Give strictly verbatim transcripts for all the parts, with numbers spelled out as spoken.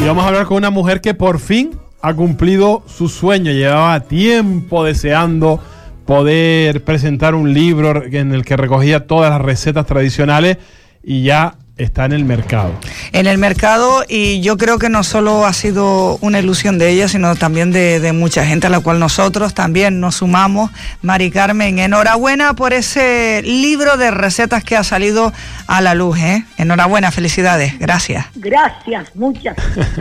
Y vamos a hablar con una mujer que por fin ha cumplido su sueño. Llevaba tiempo deseando poder presentar un libro en el que recogía todas las recetas tradicionales y ya está en el mercado. En el mercado, y yo creo que no solo ha sido una ilusión de ella, sino también de, de mucha gente, a la cual nosotros también nos sumamos. Mari Carmen, enhorabuena por ese libro de recetas que ha salido a la luz, ¿eh? Enhorabuena, felicidades, gracias. Gracias, muchas.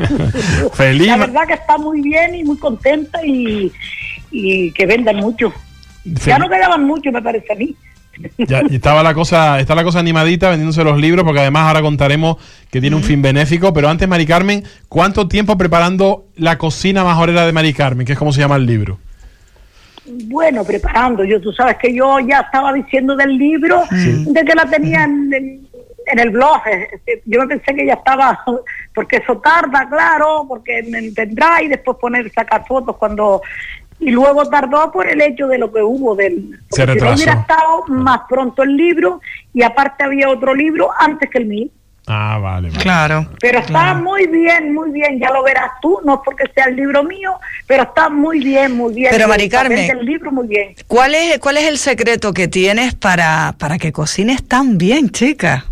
Feliz. La verdad que está muy bien y muy contenta y, y que vendan mucho. Fel- Ya no quedaban mucho, me parece a mí. Ya, y estaba la cosa, está la cosa animadita vendiéndose los libros, porque además ahora contaremos que tiene un fin benéfico. Pero antes, Mari Carmen, ¿cuánto tiempo preparando la cocina majorera de Mari Carmen, que es como se llama el libro? Bueno, preparando. Yo, tú sabes que yo ya estaba diciendo del libro, sí, de que la tenía en, en, en el blog. Yo me pensé que ya estaba, porque eso tarda, claro, porque tendrá y después poner, sacar fotos cuando... Y luego tardó por el hecho de lo que hubo del... Se retrasó. Si no hubiera estado más pronto el libro, y aparte había otro libro antes que el mío. Ah, vale, vale. Claro. Pero está claro. muy bien, muy bien, ya lo verás tú, no es porque sea el libro mío, pero está muy bien, muy bien. Pero Mari Carmen, el libro muy bien. ¿Cuál es, cuál es el secreto que tienes para, para que cocines tan bien, chica?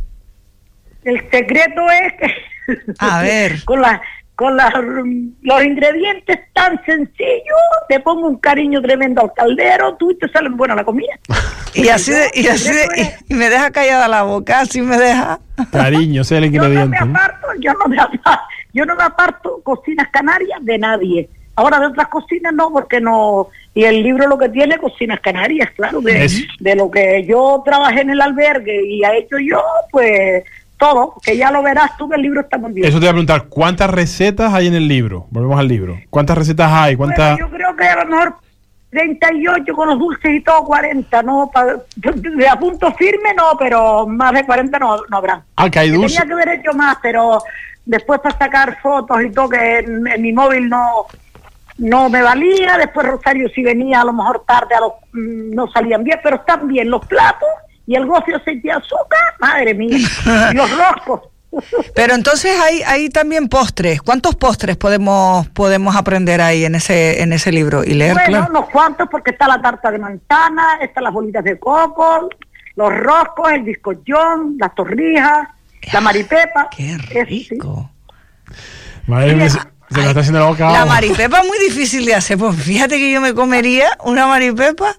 El secreto es que... A ver. con la... Con la, los ingredientes tan sencillos, te pongo un cariño tremendo al caldero, tú y te salen buena la comida. Y así, de, y, así de, y, y me deja callada la boca, así me deja. Cariño, ese es el ingrediente. Yo no me aparto, yo no me aparto, yo no me aparto cocinas canarias de nadie. Ahora de otras cocinas no, porque no, y el libro lo que tiene cocinas canarias, claro, de, de lo que yo trabajé en el albergue y ha hecho yo, pues... todo, que ya lo verás tú que el libro está muy bien. Eso te voy a preguntar, ¿cuántas recetas hay en el libro? Volvemos al libro. ¿Cuántas recetas hay? ¿Cuántas? Bueno, yo creo que a lo mejor treinta y ocho con los dulces y todo, cuarenta, ¿no? Pa, de a punto firme no, pero más de cuarenta no, no habrá. Ah, que hay dulces. Tenía que haber hecho más, pero después para sacar fotos y todo, que en, en mi móvil no no me valía. Después Rosario, si venía a lo mejor tarde, a los, no salían bien, pero están bien los platos. Y el gofio aceite de azúcar, madre mía, y los roscos. Pero entonces hay, hay también postres. ¿Cuántos postres podemos podemos aprender ahí en ese en ese libro y leer? Bueno, claro, unos cuantos, porque está la tarta de manzana, están las bolitas de coco, los roscos, el bizcochón, las torrijas, la maripepa. ¡Qué rico! Es, Madre mía, se, se me está haciendo la boca. La maripepa es muy difícil de hacer. Pues fíjate que yo me comería una maripepa.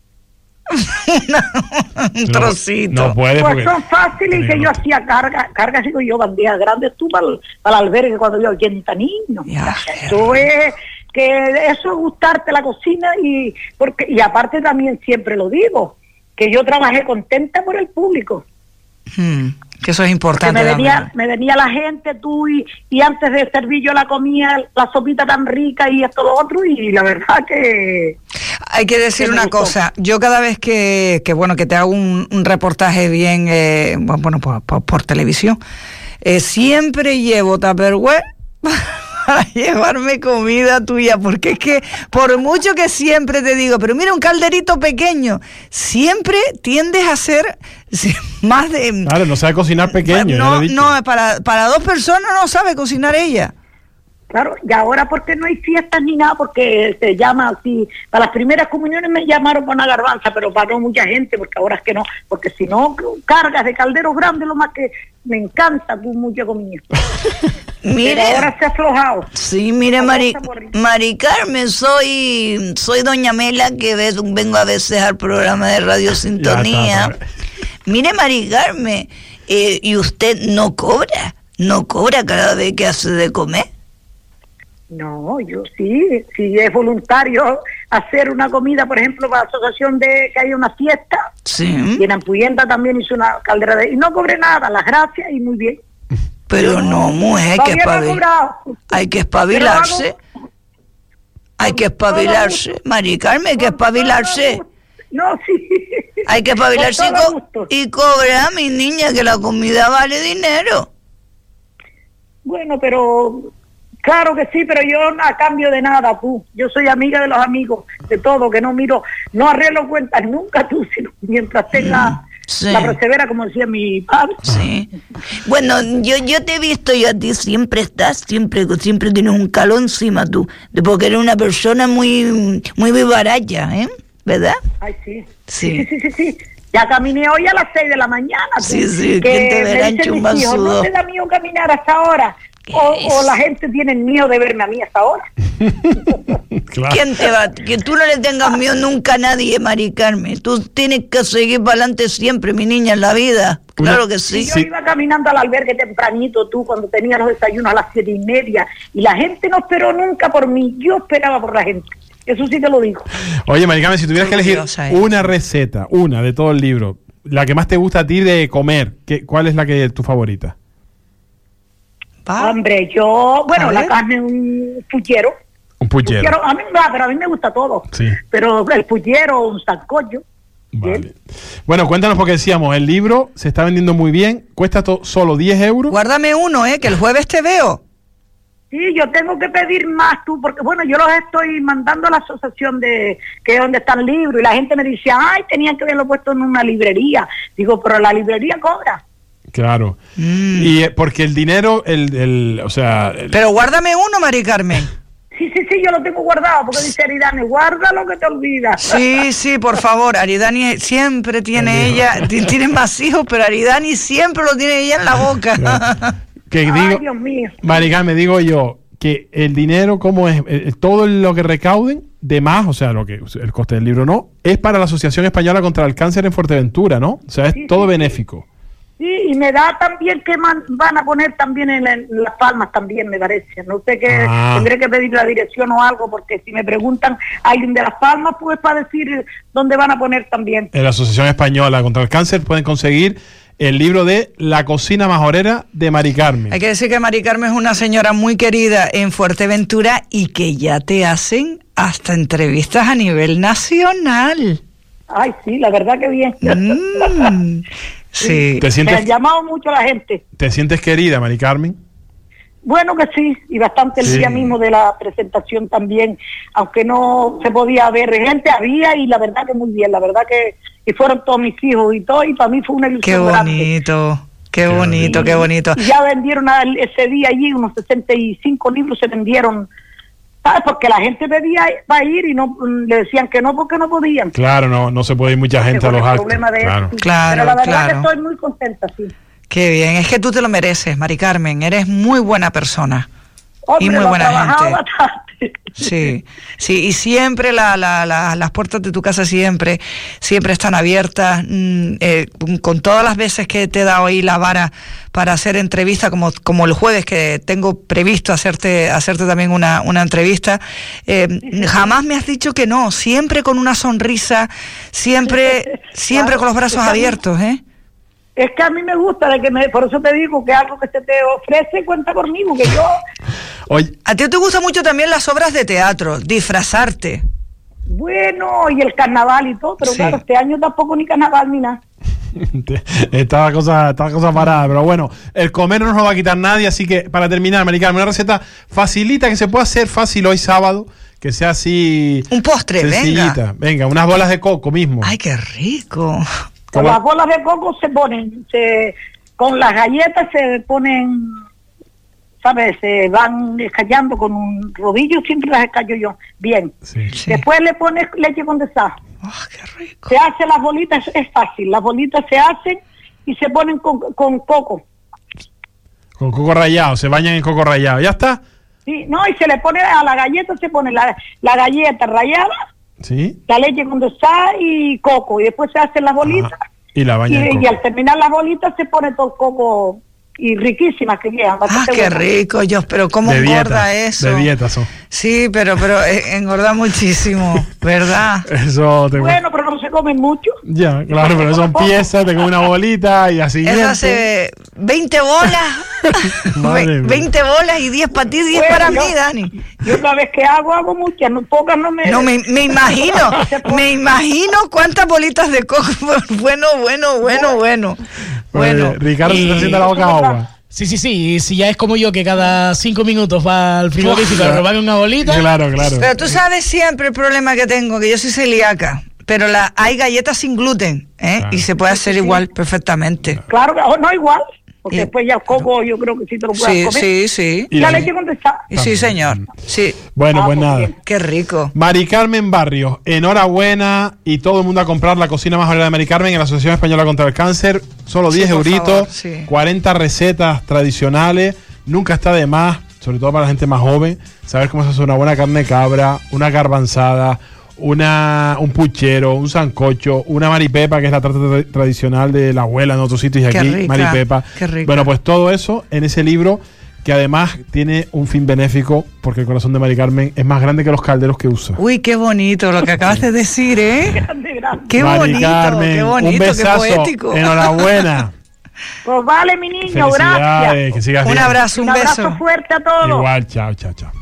Un no, trocito. No puede, pues son fáciles, y que yo hacía carga, cargas digo yo, bandejas grandes tú para el, para el albergue cuando había ochenta niños. Ya, eso es que eso es gustarte la cocina, y porque y aparte también siempre lo digo, que yo trabajé contenta por el público. Hmm, que eso es importante. Que me venía, me venía la gente, tú, y, y antes de servir yo la comía, la sopita tan rica y esto lo otro, y la verdad que... Hay que decir una cosa, yo cada vez que, que bueno, que te hago un, un reportaje bien, eh, bueno, por, por, por televisión, eh, siempre llevo Tupperware para llevarme comida tuya, porque es que por mucho que siempre te digo, pero mira, un calderito pequeño, siempre tiendes a hacer más de... Claro, no sabe cocinar pequeño. No, no, para, para dos personas no sabe cocinar ella. Claro, y ahora porque no hay fiestas ni nada, porque se llama así, para las primeras comuniones me llamaron con una garbanza, pero para no mucha gente, porque ahora es que no, porque si no, cargas de calderos grandes, lo más que me encanta, tú, mucha comida. Mire, pero ahora se ha aflojado. Sí, mire, Mari, Mari Carmen, soy soy doña Mela, que ves, vengo a veces al programa de Radio Sintonía. Está, mire, Mari Carmen, eh, ¿y usted no cobra? ¿No cobra cada vez que hace de comer? No, yo sí, si es voluntario hacer una comida, por ejemplo, para la asociación de que hay una fiesta, sí. Y en Ampuyenta también hizo una caldera de... Y no cobré nada, las gracias y muy bien. Pero no, mujer, hay que, espabil... hay que espabilarse. Hago... Hay que espabilarse. Mari Carmen, hay que espabilarse. No, sí. Hay que espabilarse y, co y cobrar, mi niña, que la comida vale dinero. Bueno, pero... Claro que sí, pero yo a cambio de nada, tú. Yo soy amiga de los amigos, de todo, que no miro, no arreglo cuentas nunca, tú, sino mientras tenga Sí. La persevera, como decía mi padre. Sí. Bueno, yo yo te he visto y a ti siempre estás, siempre siempre tienes un calor encima tú, porque eres una persona muy muy vivaraya, ¿eh? ¿Verdad? Ay, sí. Sí, sí, sí, sí. sí. Ya caminé hoy a las seis de la mañana. Sí, sí, que te verán chumbasudo. No te da miedo caminar hasta ahora. O, o la gente tiene miedo de verme a mí hasta ahora. Claro. ¿Quién te va? Que tú no le tengas miedo nunca a nadie, Mari Carmen. Tú tienes que seguir para adelante siempre, mi niña, en la vida. Claro que sí. Y yo sí. iba caminando al albergue tempranito, tú, cuando tenía los desayunos a las siete y media, y la gente no esperó nunca por mí, yo esperaba por la gente. Eso sí te lo digo. Oye, Mari Carmen, si tuvieras que elegir una receta, una de todo el libro, la que más te gusta a ti de comer, ¿qué, ¿cuál es la que es tu favorita? ¿Pa? Hombre, yo, bueno, la carne, un puchero. Un puchero. puchero. A mí no, pero a mí me gusta todo. Sí. Pero el puchero, un sancocho. Vale. Bien. Bueno, cuéntanos, porque decíamos, el libro se está vendiendo muy bien, cuesta solo diez euros. Guárdame uno, ¿eh? Que el jueves te veo. Sí, yo tengo que pedir más tú, porque bueno, yo los estoy mandando a la asociación de que es donde está el libro, y la gente me dice, ay, tenían que haberlo puesto en una librería. Digo, pero la librería cobra. Claro. Mm. Y eh, porque el dinero, el, el o sea... El... Pero guárdame uno, Mari Carmen. Sí, sí, sí, yo lo tengo guardado, porque dice Aridane, guarda lo que te olvidas. Sí, sí, por favor, Aridane siempre tiene ella, tiene más hijos, pero Aridane siempre lo tiene ella en la boca. Claro. Que digo, ay, Dios mío. Mari Carmen, digo yo, que el dinero, ¿cómo es? Todo lo que recauden, de más, o sea, lo que el coste del libro no, es para la Asociación Española contra el Cáncer en Fuerteventura, ¿no? O sea, es sí, todo sí, benéfico. Sí, y me da también que man, van a poner también en, en Las Palmas también, me parece. No sé qué, ah. tendré que pedir la dirección o algo, porque si me preguntan a alguien de Las Palmas, pues para decir dónde van a poner también. En la Asociación Española contra el Cáncer pueden conseguir el libro de La cocina majorera de Mari Carmen. Hay que decir que Mari Carmen es una señora muy querida en Fuerteventura y que ya te hacen hasta entrevistas a nivel nacional. Ay, sí, la verdad que bien. Mm, sí. ¿Te sientes, me ha llamado mucho la gente. ¿Te sientes querida, Mari Carmen? Bueno, que sí, y bastante el sí. día mismo de la presentación también, aunque no se podía ver gente, había, y la verdad que muy bien, la verdad que y fueron todos mis hijos y todo, y para mí fue una ilusión. Qué bonito, grande. qué bonito, qué bonito. Y ya vendieron a, ese día allí unos sesenta y cinco libros, se vendieron, ¿sabes? Porque la gente pedía para ir y no le decían que no porque no podían. Claro, no no se puede ir mucha gente a los actos. Claro, sí. claro, Pero la verdad claro. que estoy muy contenta, sí. Qué bien, es que tú te lo mereces, Mari Carmen, eres muy buena persona. Hombre, y muy buena gente. Bastante. Sí, sí, y siempre la, la, la, las puertas de tu casa siempre, siempre están abiertas, mm, eh, con todas las veces que te he dado ahí la vara para hacer entrevista, como, como el jueves que tengo previsto hacerte, hacerte también una, una entrevista, eh, jamás me has dicho que no, siempre con una sonrisa, siempre, siempre con los brazos abiertos, ¿eh? Es que a mí me gusta, de que me, por eso te digo que algo que se te ofrece, cuenta conmigo, que yo... Oye. A ti te gustan mucho también las obras de teatro, disfrazarte. Bueno, y el carnaval y todo, pero sí. Claro, este año tampoco ni carnaval ni nada. Estaba cosa, estaba cosa parada, pero bueno, el comer no nos lo va a quitar nadie, así que para terminar, Mari Carmen, una receta facilita que se pueda hacer fácil hoy sábado, que sea así... Un postre, venga. Venga, unas bolas de coco mismo. Ay, qué rico. Con las bolas de coco se ponen, se, con las galletas se ponen, ¿sabes? Se van escallando con un rodillo, siempre las escallo yo, bien. Sí, sí. Después le pones leche condensada. ¡Oh, qué rico! Se hacen las bolitas, es fácil, las bolitas se hacen y se ponen con, con coco. Con coco rallado, se bañan en coco rallado, ¿ya está? Sí, no, y se le pone a la galleta, se pone la, la galleta rallada. ¿Sí? La leche condensada y coco, y después se hacen las bolitas. Ah, y la baña y, y al terminar las bolitas se pone todo el coco, y riquísimas que quedan. Ah, qué buenas. Rico, yo, pero cómo de engorda dieta, eso. De dieta son. Sí, pero pero eh, engorda muchísimo, ¿verdad? Eso te... Bueno, pero no se comen mucho. Ya, claro, pero son piezas, te comes una bolita y así. Eso hace veinte bolas, veinte bolas y diez para ti, diez bueno, para yo, mí, Dani. Yo una vez que hago, hago muchas, no, pocas no me... No, me, me imagino, me imagino cuántas bolitas de coco, bueno, bueno, bueno, bueno. Bueno, bueno. Ricardo, se está haciendo la boca agua. Sí, sí, sí, si ya es como yo que cada cinco minutos va al frigorífico a robarme una bolita. Claro, claro. Pero tú sabes siempre el problema que tengo, que yo soy celíaca. pero la, hay galletas sin gluten, ¿eh? Claro. Y se puede hacer igual perfectamente. Claro, que- no igual, porque Y- después ya el coco yo creo que sí te lo puedes Sí, comer. sí, sí. Y La la- leche condensada. Y sí, señor. Sí. Bueno, Ah, pues pues nada. bien. Qué rico. Mari Carmen Barrios, enhorabuena y todo el mundo a comprar la cocina más variada de Mari Carmen en la Asociación Española contra el Cáncer. Solo Sí, diez por euritos, favor, sí. cuarenta recetas tradicionales. Nunca está de más, sobre todo para la gente más joven, saber cómo se hace una buena carne de cabra, una garbanzada, una, un puchero, un sancocho, una maripepa, que es la tarta tra- tradicional de la abuela en otros sitios y Qué aquí, rica, maripepa. qué rica. Bueno, pues todo eso en ese libro, que además tiene un fin benéfico, porque el corazón de Mari Carmen es más grande que los calderos que usa. Uy, qué bonito lo que acabas de decir, ¿eh? Grande, grande. Qué Mari bonito, Carmen, qué bonito, un qué besazo, poético. enhorabuena. Pues vale, mi niño, Felicidades, gracias. que sigas Un bien. abrazo, un, Un abrazo beso. fuerte a todos. Igual, chao, chao, chao.